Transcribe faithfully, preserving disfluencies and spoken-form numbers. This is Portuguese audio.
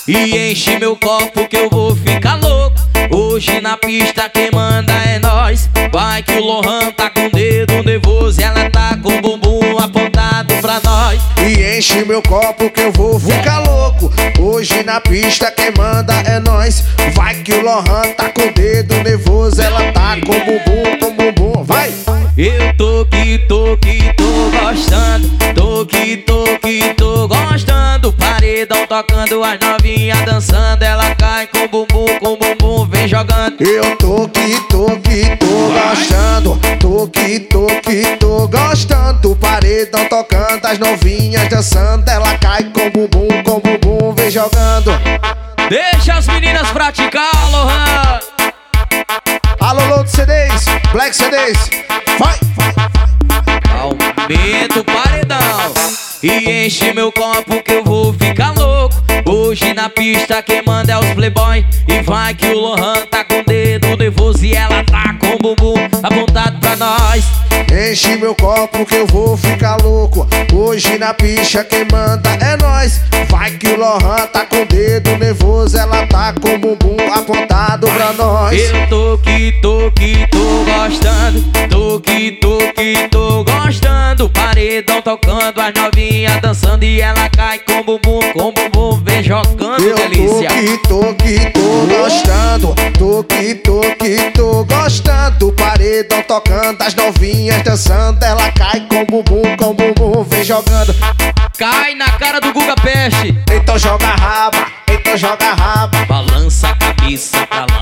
E enche meu copo que eu vou ficar louco. Hoje na pista quem manda é nós. Vai que o Lohan tá com o dedo nervoso e ela tá com o bumbum apontado pra nós. E enche meu copo que eu vou ficar louco. Hoje na pista quem manda é nós. Vai que o Lohan tá com o dedo nervoso, ela tá com o bumbum, com o bumbum, vai! Eu tô que tô que tô gostando. Tô que tô que tô gostando. Paredão tocando, as novinhas dançando. Ela cai com o bumbum, com o bumbum, vem jogando. Eu tô que tô que tô gostando. Tô que tô que tô gostando. Paredão tocando, as novinhas dançando. Ela cai com o bumbum, com o bumbum, vem jogando. Deixa as meninas praticar, Lohan. Alô, Lodo C Ds, Black C Ds, vai! Aumenta o paredão e enche meu copo que eu vou ficar louco. Hoje na pista quem manda é os playboy. E vai que o Lohan tá com o dedo nervoso e ela tá com o bumbum apontado pra nós. Enche meu copo que eu vou ficar louco. Hoje na pista quem manda é nós. Vai que o Lohan tá com o dedo nervoso, ela tá com o bumbum apontado pra nós. Eu tô que tô que tô gostando. Tô que tô que tô gostando. Paredão tocando, as novinhas dançando e ela cai com o bumbum, com o bumbum, vem jogando, eu delícia. Eu tô que tô que tô gostando. Tô que tô que tô gostando. Paredão tocando, as novinhas dançando. Ela cai com o bumbum, com o bumbum, vem jogando. Cai na cara do Guga Peste. Então joga raba, então joga raba. Balança a cabeça pra lá